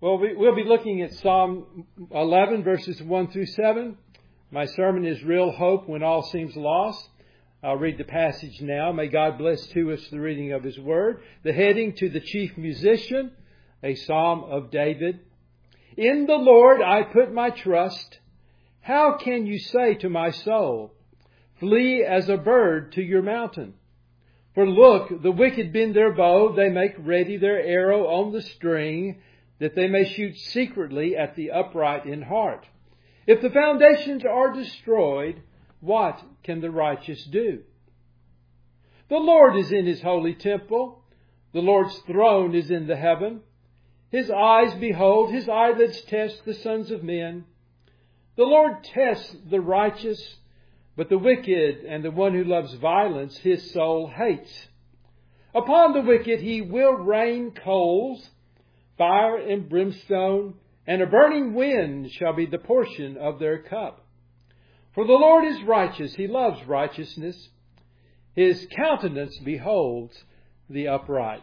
Well, we'll be looking at Psalm 11, verses 1 through 7. My sermon is Real Hope When All Seems Lost. I'll read the passage now. May God bless to us the reading of His Word. The heading, To the Chief Musician, a Psalm of David. In the Lord I put my trust. How can you say to my soul, Flee as a bird to your mountain? For look, the wicked bend their bow, they make ready their arrow on the string, that they may shoot secretly at the upright in heart. If the foundations are destroyed, what can the righteous do? The Lord is in His holy temple. The Lord's throne is in the heaven. His eyes behold, His eyelids test the sons of men. The Lord tests the righteous, but the wicked and the one who loves violence His soul hates. Upon the wicked He will rain coals, fire and brimstone, and a burning wind shall be the portion of their cup. For the Lord is righteous, He loves righteousness. His countenance beholds the upright.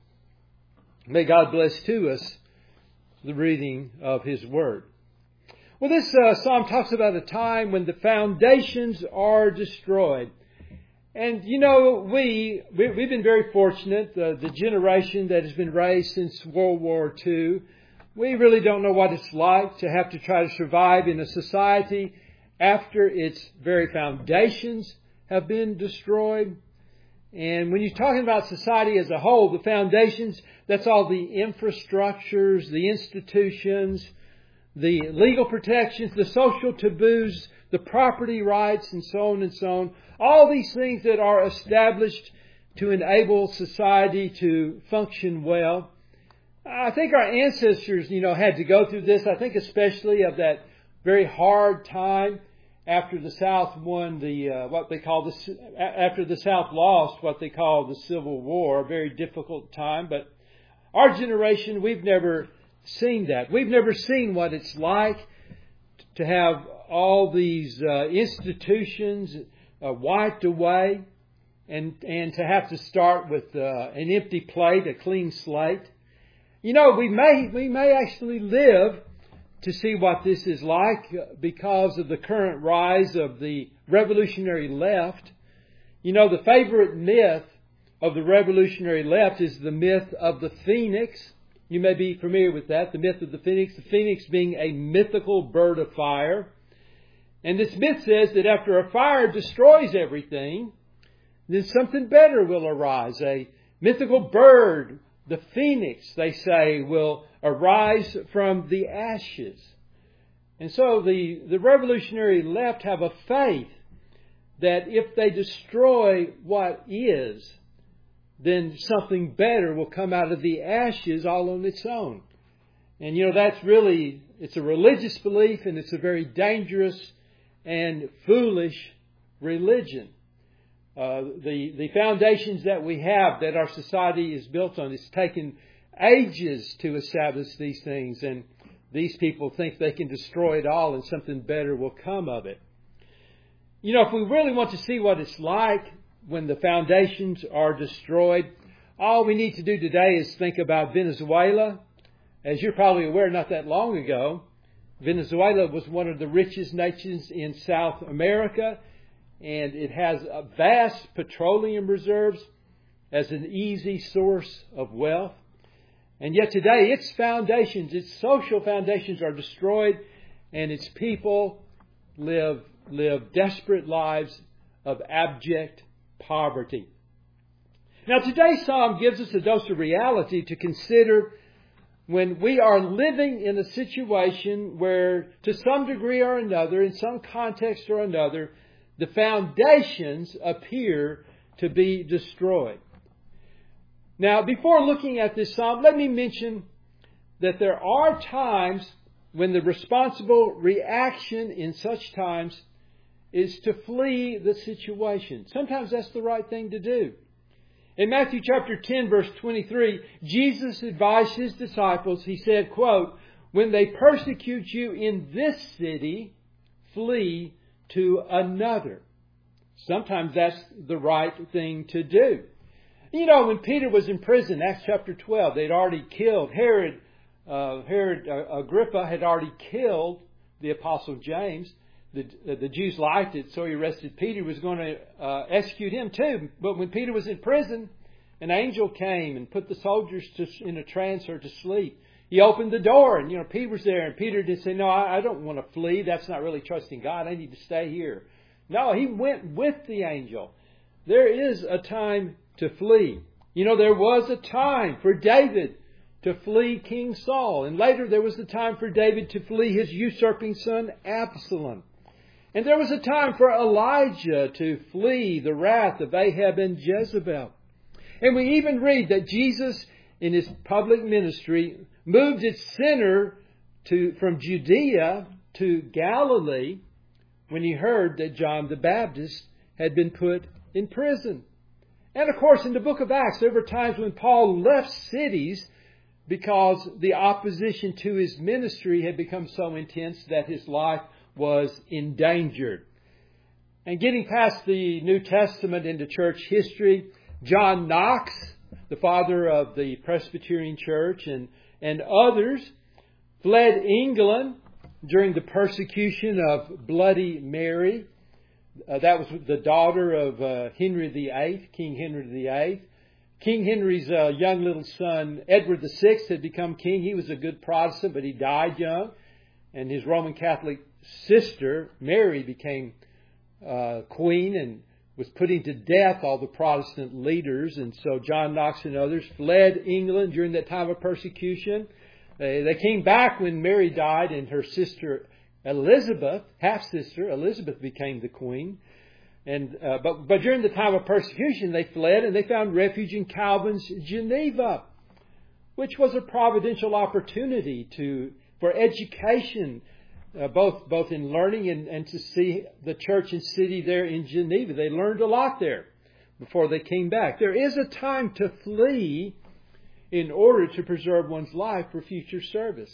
May God bless to us the reading of His Word. Well, this psalm talks about a time when the foundations are destroyed. And, you know, we've been very fortunate, the generation that has been raised since World War II. We really don't know what it's like to have to try to survive in a society after its very foundations have been destroyed. And when you're talking about society as a whole, the foundations, that's all the infrastructures, the institutions, the legal protections, the social taboos, the property rights, and so on and so on. All these things that are established to enable society to function well. I think our ancestors, had to go through this. I think especially of that very hard time after the South won after the South lost what they call the Civil War, a very difficult time. But our generation, we've never seen that. We've never seen what it's like to have all these institutions wiped away and to have to start with an empty plate, a clean slate. We may actually live to see what this is like because of the current rise of the revolutionary left. The favorite myth of the revolutionary left is the myth of the phoenix. You may be familiar with that, the myth of the phoenix being a mythical bird of fire. And this myth says that after a fire destroys everything, then something better will arise. A mythical bird, the phoenix, they say, will arise from the ashes. And so the revolutionary left have a faith that if they destroy what is, then something better will come out of the ashes all on its own. And it's a religious belief, and it's a very dangerous and foolish religion. The foundations that we have, that our society is built on, it's taken ages to establish these things, and these people think they can destroy it all and something better will come of it. If we really want to see what it's like when the foundations are destroyed, all we need to do today is think about Venezuela. As you're probably aware, not that long ago, Venezuela was one of the richest nations in South America, and it has vast petroleum reserves as an easy source of wealth. And yet today, its foundations, its social foundations are destroyed, and its people live desperate lives of abject poverty. Now, today's psalm gives us a dose of reality to consider when we are living in a situation where, to some degree or another, in some context or another, the foundations appear to be destroyed. Now, before looking at this psalm, let me mention that there are times when the responsible reaction in such times is to flee the situation. Sometimes that's the right thing to do. In Matthew chapter 10, verse 23, Jesus advised His disciples, He said, quote, "When they persecute you in this city, flee to another." Sometimes that's the right thing to do. When Peter was in prison, Acts chapter 12, they'd already killed Herod Herod Agrippa had already killed the Apostle James. The Jews liked it, so he arrested Peter. He was going to execute him too. But when Peter was in prison, an angel came and put the soldiers in a trance or to sleep. He opened the door, and Peter was there, and Peter did say, "No, I don't want to flee. That's not really trusting God. I need to stay here." No, he went with the angel. There is a time to flee. There was a time for David to flee King Saul, and later there was the time for David to flee his usurping son Absalom. And there was a time for Elijah to flee the wrath of Ahab and Jezebel. And we even read that Jesus, in His public ministry, moved its center from Judea to Galilee when He heard that John the Baptist had been put in prison. And of course, in the book of Acts, there were times when Paul left cities because the opposition to his ministry had become so intense that his life was endangered. And getting past the New Testament into church history, John Knox, the father of the Presbyterian Church, and others fled England during the persecution of Bloody Mary. That was the daughter of Henry VIII, King Henry VIII. King Henry's young little son, Edward VI, had become king. He was a good Protestant, but he died young. And his Roman Catholic sister, Mary, became queen and was putting to death all the Protestant leaders. And so John Knox and others fled England during that time of persecution. They came back when Mary died, and her sister Elizabeth, half-sister Elizabeth, became the queen. And but during the time of persecution, they fled and they found refuge in Calvin's Geneva, which was a providential opportunity for education, both in learning and to see the church and city there in Geneva. They learned a lot there before they came back. There is a time to flee in order to preserve one's life for future service.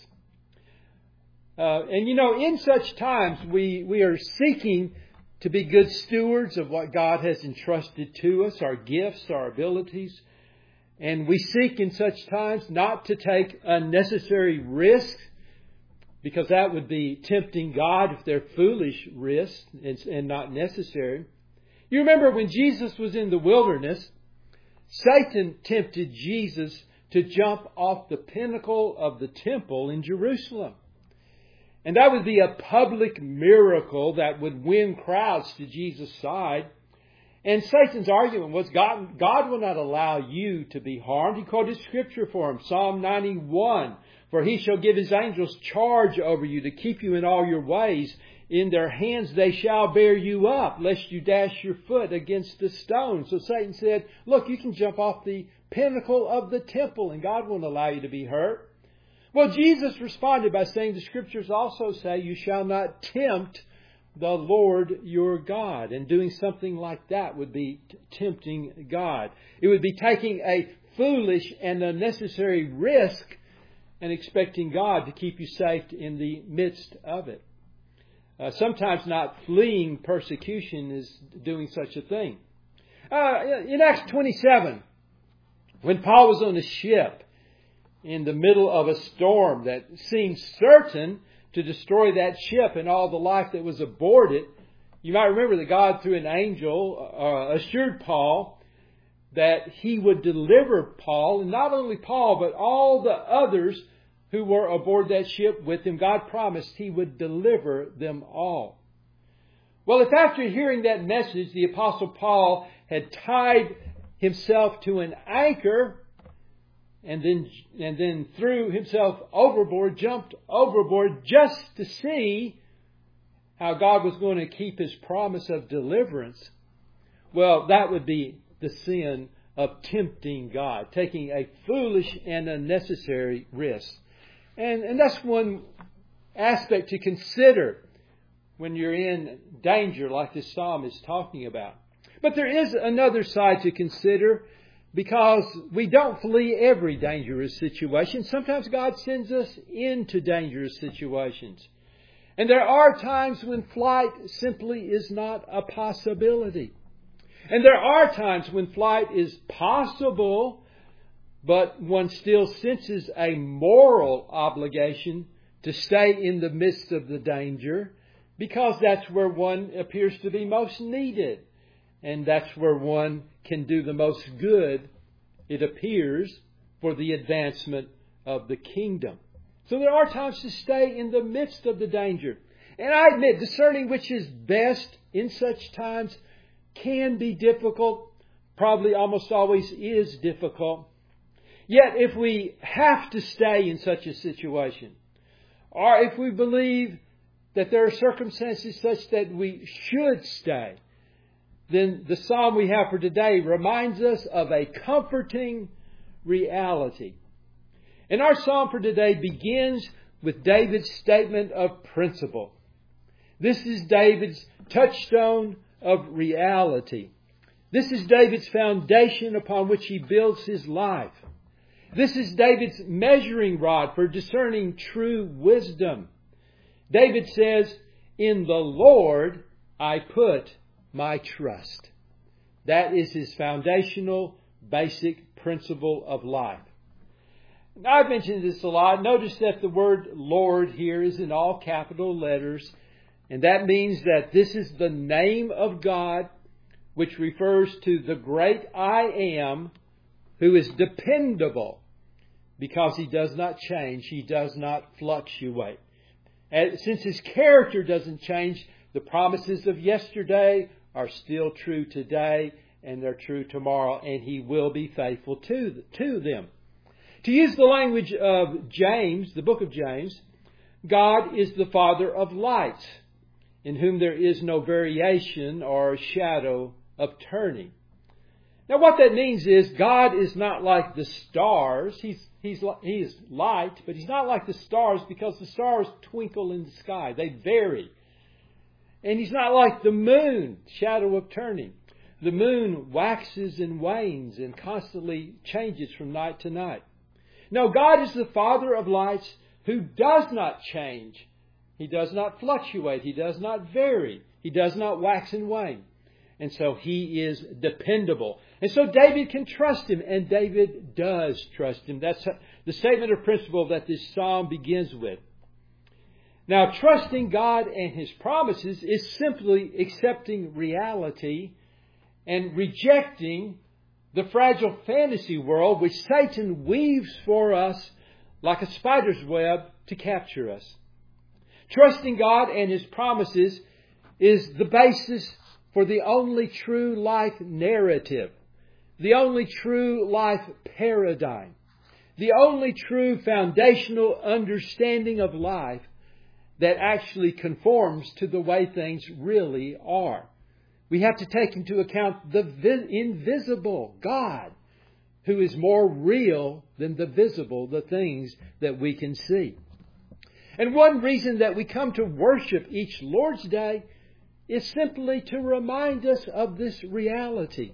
And in such times, we are seeking to be good stewards of what God has entrusted to us, our gifts, our abilities. And we seek in such times not to take unnecessary risks, because that would be tempting God if they're foolish risks and not necessary. You remember when Jesus was in the wilderness, Satan tempted Jesus to jump off the pinnacle of the temple in Jerusalem. And that would be a public miracle that would win crowds to Jesus' side. And Satan's argument was God will not allow you to be harmed. He quoted Scripture for him, Psalm 91. For He shall give His angels charge over you to keep you in all your ways. In their hands they shall bear you up, lest you dash your foot against a stone. So Satan said, look, you can jump off the pinnacle of the temple and God won't allow you to be hurt. Well, Jesus responded by saying the Scriptures also say you shall not tempt the Lord your God. And doing something like that would be tempting God. It would be taking a foolish and unnecessary risk and expecting God to keep you safe in the midst of it. Sometimes not fleeing persecution is doing such a thing. In Acts 27, when Paul was on a ship in the middle of a storm that seemed certain to destroy that ship and all the life that was aboard it, you might remember that God, through an angel, assured Paul that He would deliver Paul, and not only Paul, but all the others who were aboard that ship with him. God promised He would deliver them all. Well, if after hearing that message, the Apostle Paul had tied himself to an anchor and then threw himself overboard, jumped overboard just to see how God was going to keep His promise of deliverance, well, that would be the sin of tempting God, taking a foolish and unnecessary risk. And that's one aspect to consider when you're in danger like this psalm is talking about. But there is another side to consider, because we don't flee every dangerous situation. Sometimes God sends us into dangerous situations. And there are times when flight simply is not a possibility. And there are times when flight is possible, but one still senses a moral obligation to stay in the midst of the danger, because that's where one appears to be most needed, and that's where one can do the most good, it appears, for the advancement of the kingdom. So there are times to stay in the midst of the danger. And I admit, discerning which is best in such times can be difficult, probably almost always is difficult. Yet if we have to stay in such a situation, or if we believe that there are circumstances such that we should stay, then the psalm we have for today reminds us of a comforting reality. And our psalm for today begins with David's statement of principle. This is David's touchstone of reality. This is David's foundation upon which he builds his life. This is David's measuring rod for discerning true wisdom. David says, "In the Lord I put my trust." That is his foundational, basic principle of life. Now, I've mentioned this a lot. Notice that the word Lord here is in all capital letters. And that means that this is the name of God, which refers to the great I Am, who is dependable because He does not change. He does not fluctuate. And since His character doesn't change, the promises of yesterday are still true today, and they're true tomorrow, and He will be faithful to them. To use the language of James, the book of James, God is the Father of lights, in whom there is no variation or shadow of turning. Now what that means is God is not like the stars. He is light, but He's not like the stars because the stars twinkle in the sky. They vary. And He's not like the moon, shadow of turning. The moon waxes and wanes and constantly changes from night to night. No, God is the Father of lights who does not change. He does not fluctuate. He does not vary. He does not wax and wane. And so He is dependable. And so David can trust Him, and David does trust Him. That's the statement of principle that this psalm begins with. Now, trusting God and His promises is simply accepting reality and rejecting the fragile fantasy world which Satan weaves for us like a spider's web to capture us. Trusting God and His promises is the basis for the only true life narrative, the only true life paradigm, the only true foundational understanding of life that actually conforms to the way things really are. We have to take into account the invisible God, who is more real than the visible, the things that we can see. And one reason that we come to worship each Lord's Day is simply to remind us of this reality.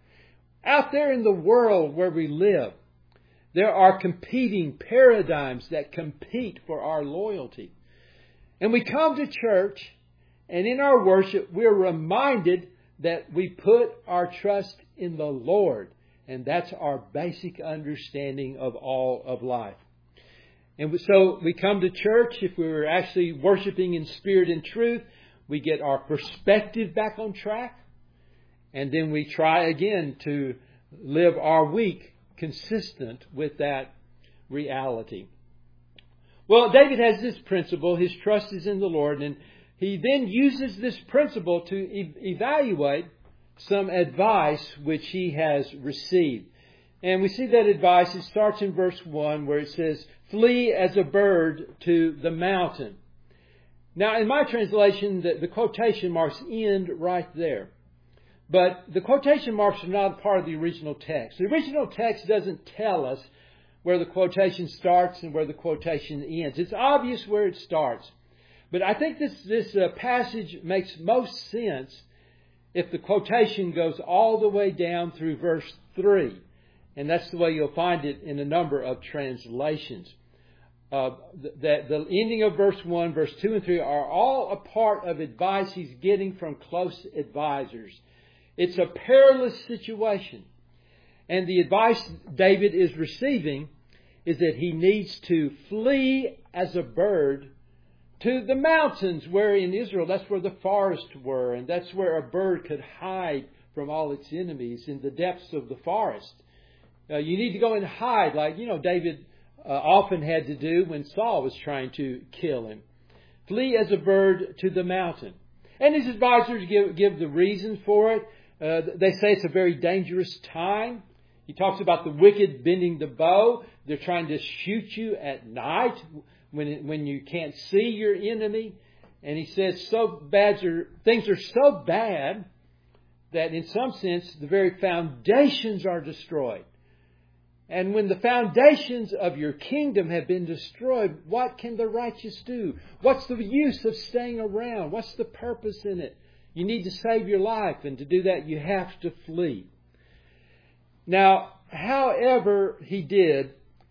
Out there in the world where we live, there are competing paradigms that compete for our loyalty. And we come to church, and in our worship, we're reminded that we put our trust in the Lord. And that's our basic understanding of all of life. And so we come to church, if we were actually worshiping in spirit and truth, we get our perspective back on track. And then we try again to live our week consistent with that reality. Well, David has this principle. His trust is in the Lord. And he then uses this principle to evaluate some advice which he has received. And we see that advice. It starts in verse 1 where it says, "Flee as a bird to the mountain." Now, in my translation, the quotation marks end right there. But the quotation marks are not a part of the original text. The original text doesn't tell us where the quotation starts and where the quotation ends. It's obvious where it starts. But I think this passage makes most sense if the quotation goes all the way down through verse 3. And that's the way you'll find it in a number of translations. The ending of verse 1, verse 2 and 3 are all a part of advice he's getting from close advisors. It's a perilous situation. And the advice David is receiving is that he needs to flee as a bird to the mountains, where in Israel, that's where the forests were, and that's where a bird could hide from all its enemies in the depths of the forest. You need to go and hide, like, David often had to do when Saul was trying to kill him. Flee as a bird to the mountain. And his advisors give the reason for it. They say it's a very dangerous time. He talks about the wicked bending the bow. They're trying to shoot you at night when you can't see your enemy. And he says things are so bad that in some sense the very foundations are destroyed. And when the foundations of your kingdom have been destroyed, what can the righteous do? What's the use of staying around? What's the purpose in it? You need to save your life, and to do that you have to flee. Now, however he did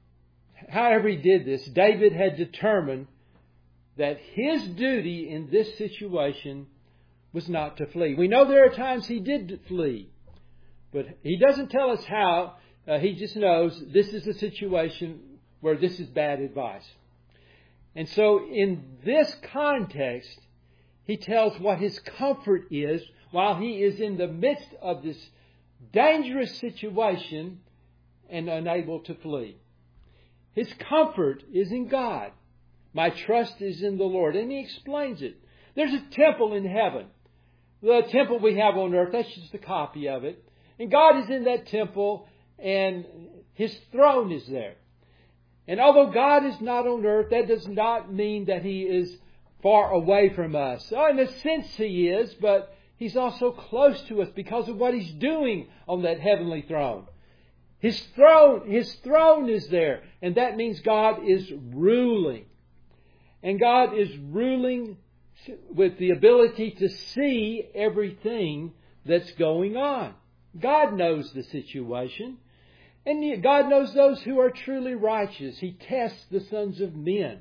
this, David had determined that his duty in this situation was not to flee. We know there are times he did flee, but he doesn't tell us how. He just knows this is a situation where this is bad advice. And so in this context, he tells what his comfort is while he is in the midst of this dangerous situation and unable to flee. His comfort is in God. My trust is in the Lord. And he explains it. There's a temple in heaven. The temple we have on earth, that's just a copy of it. And God is in that temple, and His throne is there. And although God is not on earth, that does not mean that He is far away from us. In a sense He is, but He's also close to us because of what He's doing on that heavenly throne. His throne is there, and that means God is ruling. And God is ruling with the ability to see everything that's going on. God knows the situation. And God knows those who are truly righteous. He tests the sons of men.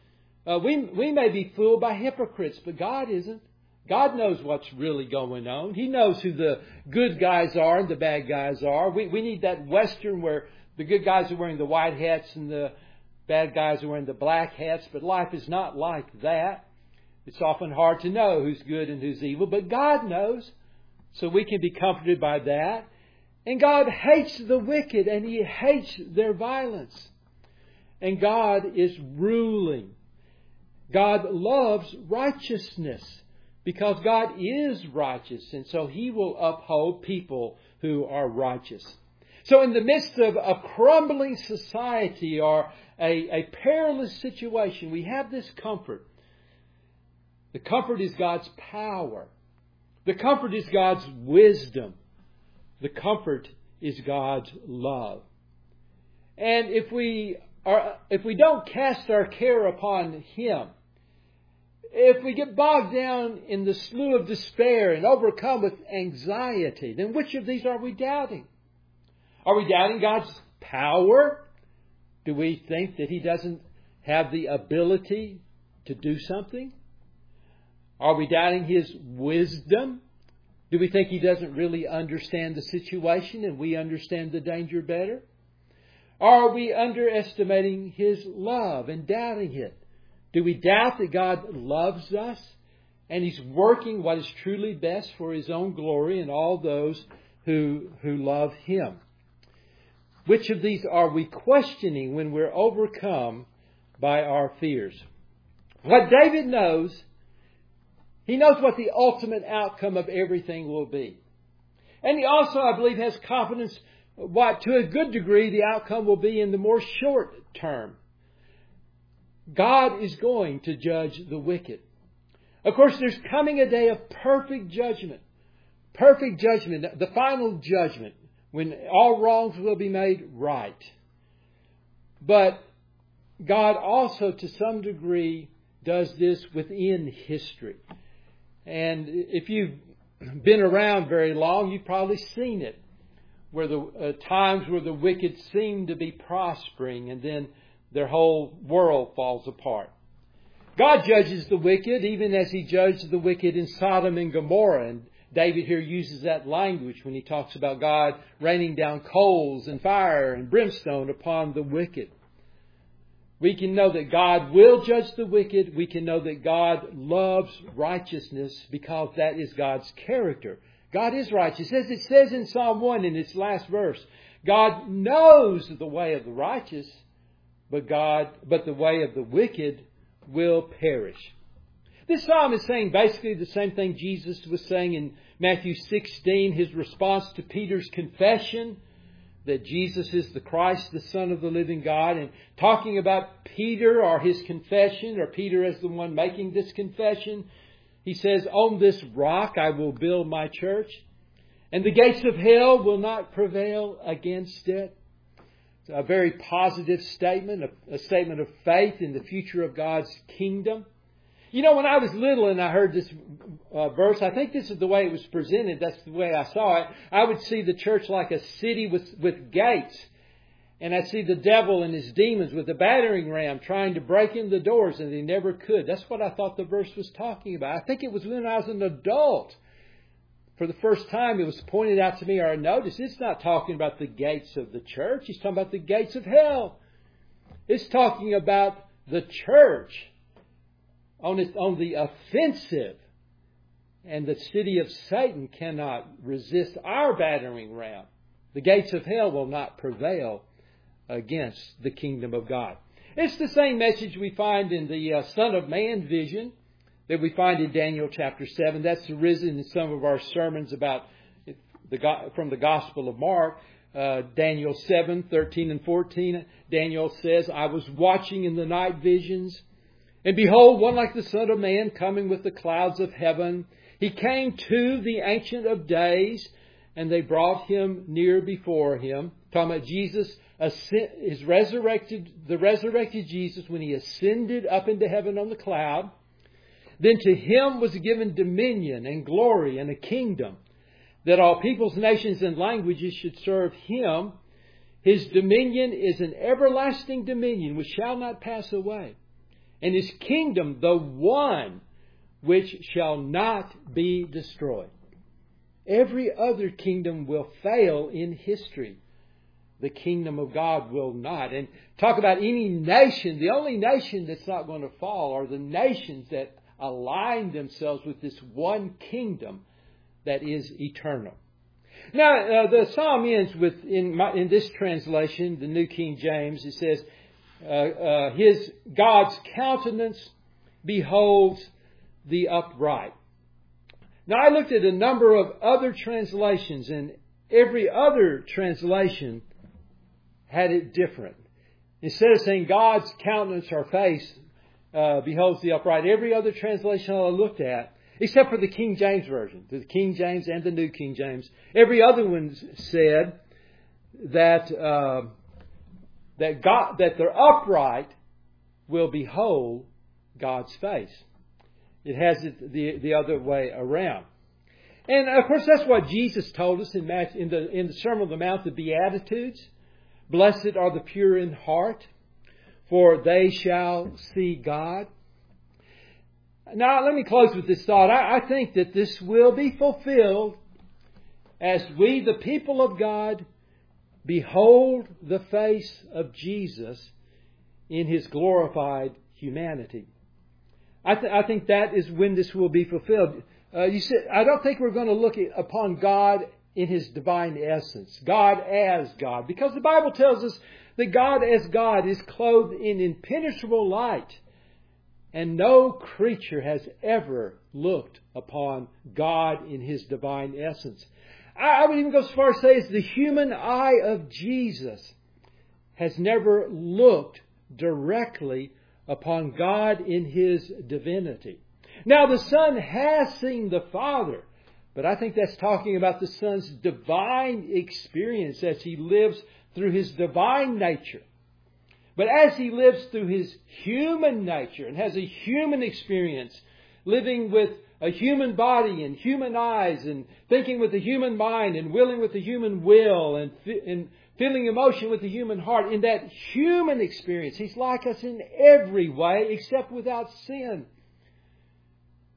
We may be fooled by hypocrites, but God isn't. God knows what's really going on. He knows who the good guys are and the bad guys are. We need that Western where the good guys are wearing the white hats and the bad guys are wearing the black hats. But life is not like that. It's often hard to know who's good and who's evil, but God knows. So we can be comforted by that. And God hates the wicked, and He hates their violence. And God is ruling. God loves righteousness because God is righteous, and so He will uphold people who are righteous. So in the midst of a crumbling society or a perilous situation, we have this comfort. The comfort is God's power. The comfort is God's wisdom. The comfort is God's love. And if we don't cast our care upon Him, if we get bogged down in the slough of despair and overcome with anxiety, then which of these are we doubting? Are we doubting God's power? Do we think that He doesn't have the ability to do something? Are we doubting His wisdom? Do we think He doesn't really understand the situation and we understand the danger better? Or are we underestimating His love and doubting it? Do we doubt that God loves us and He's working what is truly best for His own glory and all those who love Him? Which of these are we questioning when we're overcome by our fears? What David knows, he knows what the ultimate outcome of everything will be. And he also, I believe, has confidence what, to a good degree, the outcome will be in the more short term. God is going to judge the wicked. Of course, there's coming a day of perfect judgment. Perfect judgment, the final judgment, when all wrongs will be made right. But God also, to some degree, does this within history. And if you've been around very long, you've probably seen it, where the times where the wicked seem to be prospering and then their whole world falls apart. God judges the wicked even as He judged the wicked in Sodom and Gomorrah. And David here uses that language when he talks about God raining down coals and fire and brimstone upon the wicked. We can know that God will judge the wicked. We can know that God loves righteousness because that is God's character. God is righteous. As it says in Psalm 1 in its last verse, God knows the way of the righteous, but the way of the wicked will perish. This psalm is saying basically the same thing Jesus was saying in Matthew 16, his response to Peter's confession that Jesus is the Christ, the Son of the living God, and talking about Peter or his confession, or Peter as the one making this confession. He says, "On this rock I will build my church, and the gates of hell will not prevail against it." It's a very positive statement, a statement of faith in the future of God's kingdom. You know, when I was little and I heard this verse, I think this is the way it was presented. That's the way I saw it. I would see the church like a city with gates. And I'd see the devil and his demons with a battering ram trying to break in the doors, and they never could. That's what I thought the verse was talking about. I think it was when I was an adult. For the first time, it was pointed out to me, or I noticed, it's not talking about the gates of the church. It's talking about the gates of hell. It's talking about the church on the offensive. And the city of Satan cannot resist our battering ram. The gates of hell will not prevail against the kingdom of God. It's the same message we find in the Son of Man vision that we find in Daniel chapter 7. That's arisen in some of our sermons about from the Gospel of Mark. Daniel 7, 13 and 14. Daniel says, "I was watching in the night visions, and behold, one like the Son of Man coming with the clouds of heaven. He came to the Ancient of Days, and they brought him near before him." Talking about Jesus, the resurrected Jesus when he ascended up into heaven on the cloud. "Then to him was given dominion and glory and a kingdom, that all peoples, nations, and languages should serve him. His dominion is an everlasting dominion which shall not pass away, and his kingdom the one which shall not be destroyed." Every other kingdom will fail in history. The kingdom of God will not. And talk about any nation, the only nation that's not going to fall are the nations that align themselves with this one kingdom that is eternal. Now, the psalm ends with, in this translation, the New King James, it says, God's countenance beholds the upright. Now, I looked at a number of other translations, and every other translation had it different. Instead of saying God's countenance or face beholds the upright, every other translation I looked at, except for the King James Version, the King James and the New King James, every other one said that the upright will behold God's face. It has it the other way around. And of course, that's what Jesus told us in the Sermon on the Mount, the Beatitudes. "Blessed are the pure in heart, for they shall see God." Now, let me close with this thought. I think that this will be fulfilled as we, the people of God, behold the face of Jesus in His glorified humanity. I think that is when this will be fulfilled. You see, I don't think we're going to look upon God in His divine essence, God as God, because the Bible tells us that God as God is clothed in impenetrable light, and no creature has ever looked upon God in His divine essence. I would even go so far as to say the human eye of Jesus has never looked directly upon God in His divinity. Now, the Son has seen the Father, but I think that's talking about the Son's divine experience as He lives through His divine nature. But as He lives through His human nature and has a human experience, living with a human body and human eyes and thinking with the human mind and willing with the human will and feeling emotion with the human heart, in that human experience, He's like us in every way except without sin.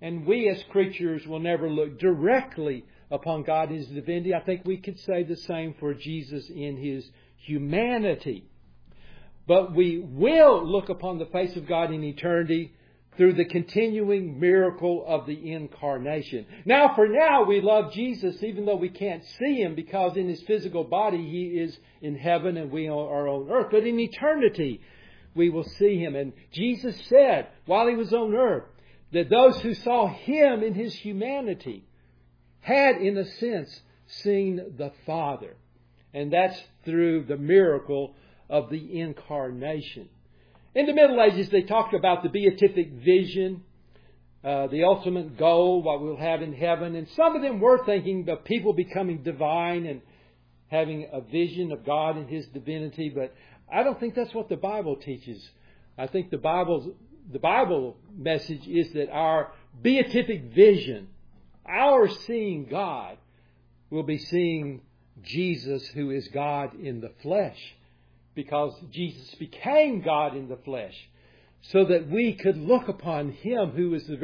And we as creatures will never look directly upon God in His divinity. I think we could say the same for Jesus in His humanity. But we will look upon the face of God in eternity through the continuing miracle of the incarnation. Now, for now, we love Jesus even though we can't see Him, because in His physical body He is in heaven and we are on earth. But in eternity, we will see Him. And Jesus said, while He was on earth, that those who saw Him in His humanity had, in a sense, seen the Father. And that's through the miracle of the incarnation. In the Middle Ages, they talked about the beatific vision, the ultimate goal, what we'll have in heaven. And some of them were thinking of people becoming divine and having a vision of God and His divinity. But I don't think that's what the Bible teaches. I think the Bible message is that our beatific vision, our seeing God, will be seeing Jesus, who is God in the flesh. Because Jesus became God in the flesh, so that we could look upon Him who is the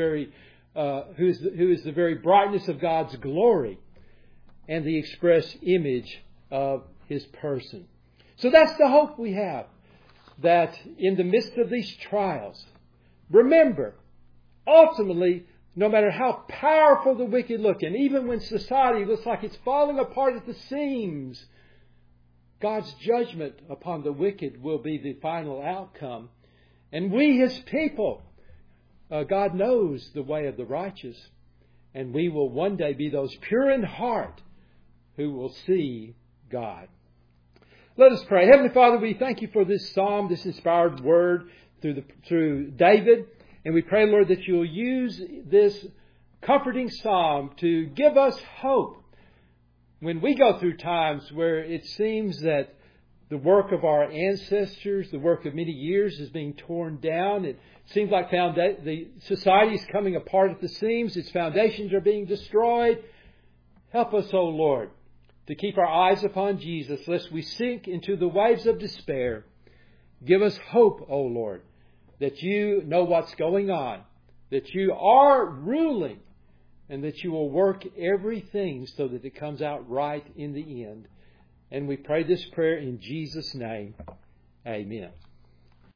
very brightness of God's glory and the express image of His person. So that's the hope we have, that in the midst of these trials, remember, ultimately, no matter how powerful the wicked look, and even when society looks like it's falling apart at the seams, God's judgment upon the wicked will be the final outcome. And we, His people, God knows the way of the righteous. And we will one day be those pure in heart who will see God. Let us pray. Heavenly Father, we thank You for this psalm, this inspired word through David. And we pray, Lord, that You'll use this comforting psalm to give us hope. When we go through times where it seems that the work of our ancestors, the work of many years, is being torn down, it seems like the society is coming apart at the seams, its foundations are being destroyed. Help us, O Lord, to keep our eyes upon Jesus, lest we sink into the waves of despair. Give us hope, O Lord, that You know what's going on, that You are ruling, and that You will work everything so that it comes out right in the end. And we pray this prayer in Jesus' name. Amen.